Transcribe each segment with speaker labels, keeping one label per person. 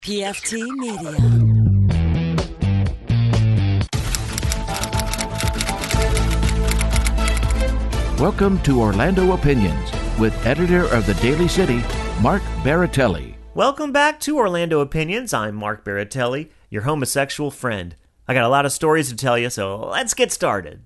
Speaker 1: PFT Media.
Speaker 2: Welcome to Orlando Opinions with editor of the Daily City, Mark Baratelli.
Speaker 3: Welcome back to Orlando Opinions. I'm Mark Baratelli, your homosexual friend. I got a lot of stories to tell you, so let's get started.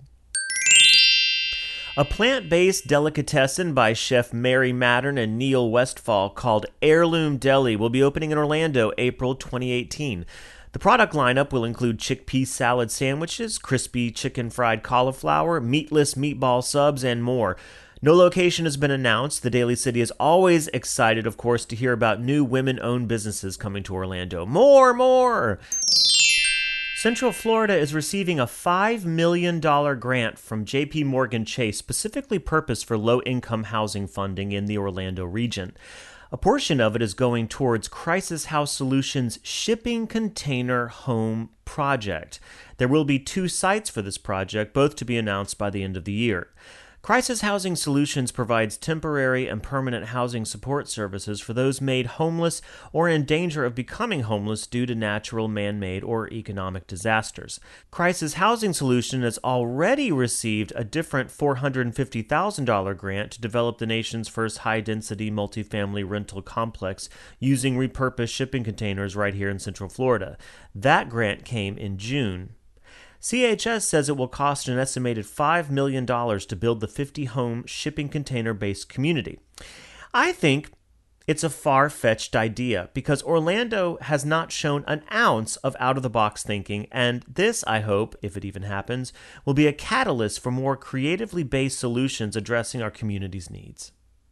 Speaker 3: A plant-based delicatessen by Chef Mary Mattern and Neil Westfall called Heirloom Deli will be opening in Orlando April 2018. The product lineup will include chickpea salad sandwiches, crispy chicken fried cauliflower, meatless meatball subs, and more. No location has been announced. The Daily City is always excited, of course, to hear about new women-owned businesses coming to Orlando. More! Central Florida is receiving a $5 million grant from J.P. Morgan Chase, specifically purposed for low-income housing funding in the Orlando region. A portion of it is going towards Crisis House Solutions' Shipping Container Home project. There will be 2 sites for this project, both to be announced by the end of the year. Crisis Housing Solutions provides temporary and permanent housing support services for those made homeless or in danger of becoming homeless due to natural, man-made, or economic disasters. Crisis Housing Solutions has already received a different $450,000 grant to develop the nation's first high-density multifamily rental complex using repurposed shipping containers right here in Central Florida. That grant came in June. CHS says it will cost an estimated $5 million to build the 50-home shipping container-based community. I think it's a far-fetched idea because Orlando has not shown an ounce of out-of-the-box thinking, and this, I hope, if it even happens, will be a catalyst for more creatively based solutions addressing our community's needs.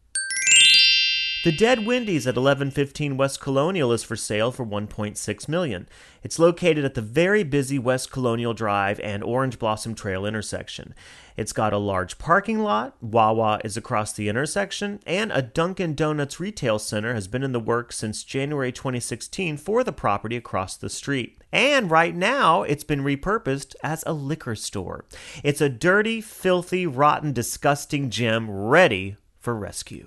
Speaker 3: The Dead Wendy's at 1115 West Colonial is for sale for $1.6 million. It's located at the very busy West Colonial Drive and Orange Blossom Trail intersection. It's got a large parking lot, Wawa is across the intersection, and a Dunkin' Donuts retail center has been in the works since January 2016 for the property across the street. And right now, it's been repurposed as a liquor store. It's a dirty, filthy, rotten, disgusting gem ready for rescue.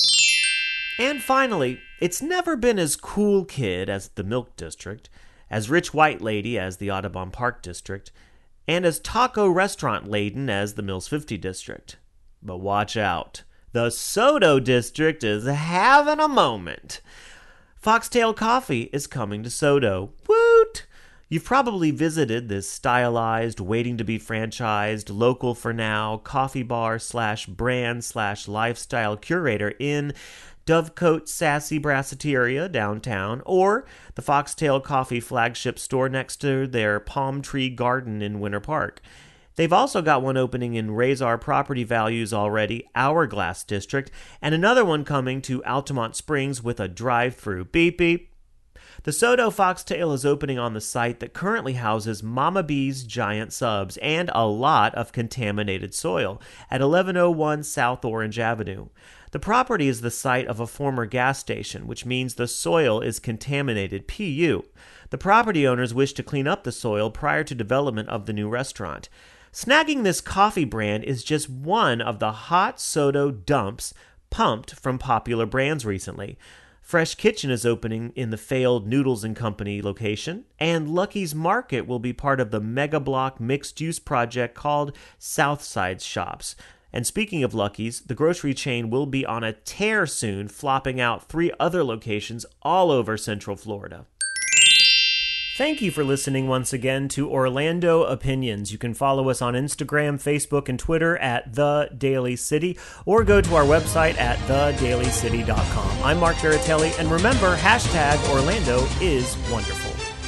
Speaker 3: And finally, it's never been as cool kid as the Milk District, as rich white lady as the Audubon Park District, and as taco restaurant laden as the Mills 50 District. But watch out. The Soto District is having a moment. Foxtail Coffee is coming to Soto. Woot! You've probably visited this stylized, waiting to be franchised, local for now, coffee bar / brand / lifestyle curator in Dovecote Sassy Brasseteria downtown, or the Foxtail Coffee flagship store next to their Palm Tree Garden in Winter Park. They've also got one opening in Raise Our Property Values already, Hourglass District, and another one coming to Altamont Springs with a drive-through. Beep, beep. The Soto Foxtail is opening on the site that currently houses Mama B's Giant Subs and a lot of contaminated soil at 1101 South Orange Avenue. The property is the site of a former gas station, which means the soil is contaminated PU. The property owners wish to clean up the soil prior to development of the new restaurant. Snagging this coffee brand is just one of the hot Soto dumps pumped from popular brands recently. Fresh Kitchen is opening in the failed Noodles & Company location, and Lucky's Market will be part of the mega block mixed-use project called Southside Shops. And speaking of Lucky's, the grocery chain will be on a tear soon, flopping out 3 other locations all over Central Florida. Thank you for listening once again to Orlando Opinions. You can follow us on Instagram, Facebook, and Twitter at The Daily City, or go to our website at thedailycity.com. I'm Mark Baratelli, and remember, #Orlando is wonderful.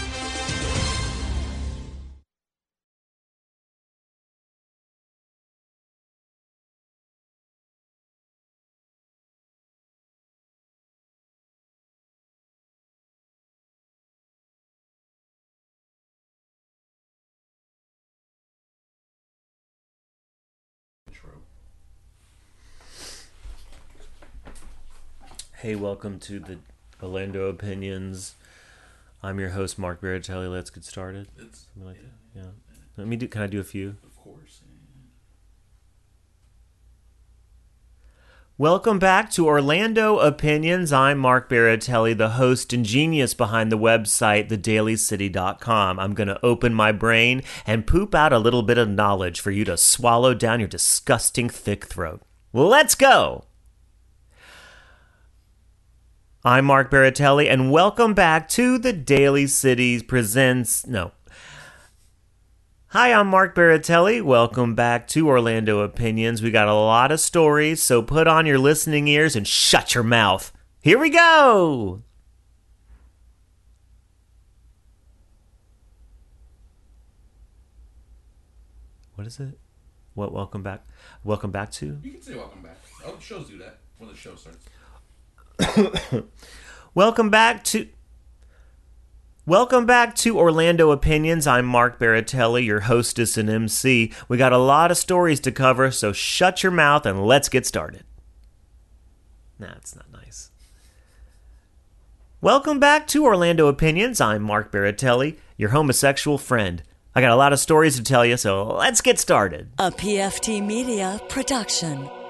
Speaker 3: Hey, welcome to the Orlando Opinions. I'm your host, Mark Baratelli. Let's get started. Something like that. Yeah. Can I do a few?
Speaker 4: Of course.
Speaker 3: Welcome back to Orlando Opinions. I'm Mark Baratelli, the host and genius behind the website, thedailycity.com. I'm going to open my brain and poop out a little bit of knowledge for you to swallow down your disgusting thick throat. Let's go! I'm Mark Baratelli, and welcome back to The Daily City presents... Hi, I'm Mark Baratelli. Welcome back to Orlando Opinions. We got a lot of stories, so put on your listening ears and shut your mouth. Here we go! What is it? What, welcome back? Welcome back to?
Speaker 1: You can say welcome back. Oh, shows do that when the show starts.
Speaker 3: Welcome back to Orlando Opinions. I'm Mark Baratelli, your hostess and MC. We got a lot of stories to cover, so shut your mouth and let's get started. Nah, it's not nice. Welcome back to Orlando Opinions. I'm Mark Baratelli, your homosexual friend. I got a lot of stories to tell you, so let's get started.
Speaker 4: A PFT Media production.